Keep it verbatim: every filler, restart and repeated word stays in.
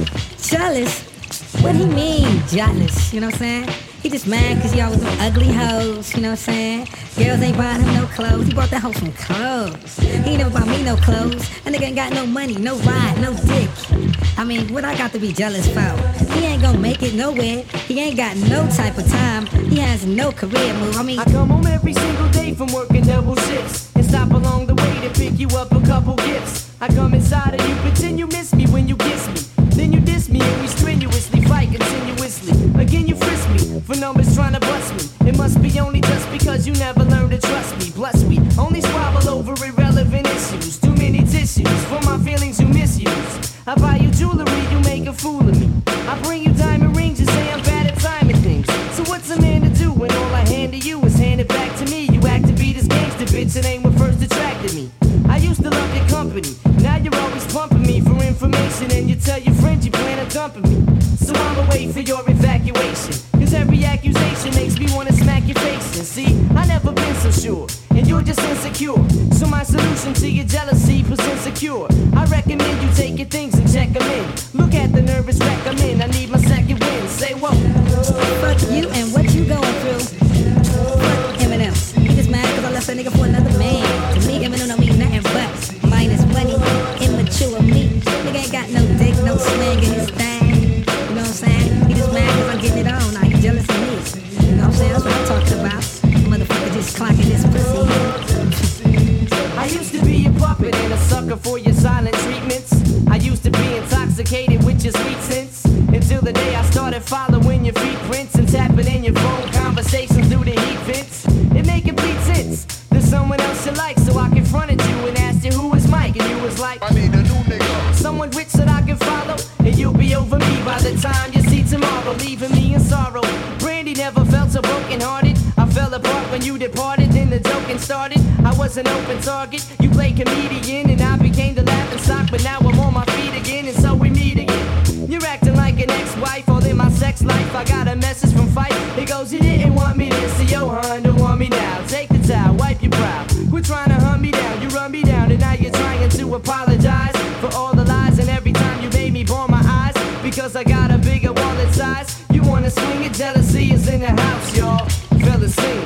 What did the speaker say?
Jealous? What he mean, jealous? You know what I'm saying? He just mad cause he always them ugly hoes, you know what I'm saying? Girls ain't buying him no clothes, he bought that hoe some clothes. He ain't never bought me no clothes, that nigga ain't got no money, no ride, no dick. I mean, what I got to be jealous for? He ain't gonna make it nowhere, he ain't got no type of time, he has no career move, I mean... I come home every single day from working double shifts and stop along the way to pick you up a couple gifts. I come inside of you, pretend you miss me when you kiss me. Then you diss me and we strenuously fight continuously. Again you frisk me for numbers trying to bust me. It must be only just because you never learned to trust me. Plus we only squabble over irrelevant issues. Too many tissues for my feelings you misuse. I buy you jewelry, you make a fool of me. I bring you diamond rings, you say I'm bad at timing things. So what's a man to do when all I hand to you is handed back to me? You act to be this gangster bitch, it ain't what first attracted me. I used to love your company, now you're always pumping me for information. And you tell your friends you plan on dumping me. So I'ma wait for your evacuation, cause every accusation makes me wanna smack your face. And see, I never been so sure, and you're just insecure. So my solution to your jealousy presents secure. I recommend you take your things and check them in. Look at the nervous wreck I'm in, I need my second win. Say whoa. Fuck you and what you going through. Fuck Eminem, he just mad cause I left that nigga for another man. To me, Eminem don't mean nothing but minus money, immature me. Nigga ain't got no dick, no swing in his thing. You know what I'm saying? He just mad cause I'm getting it on, like he jealous of me. You know what I'm saying? That's what I'm talking about. Motherfucker just clocking this pussy. I used to be a puppet and a sucker for your silent treatments. I used to be intoxicated with your sweet scents, until the day I started following your feet prints and tapping in your phone conversations through the heat vents. It make complete sense. There's someone else you like, so I confronted you and asked you who is Mike, and you was like, I need a new nigga. Someone rich that I can follow, and you'll be over me by the time you see tomorrow, leaving me in sorrow. Brandy never felt so broken hearted. I fell apart when you departed, then the joking started. I was an open target, you played comedian, and I became the laughing stock. But now I'm on my feet again, and so we meet again. You're acting like an ex-wife, all in my sex life. I got a message from Fight, it goes, you didn't want me this, so yo hun, don't want me now. Take the towel, wipe your brow, quit trying to hunt me down. You run me down, and now you're trying to apologize for all the lies, and every time you made me burn my eyes, because I got a bigger wallet size. You wanna swing it, jealousy is in the house, y'all. Fellas sing.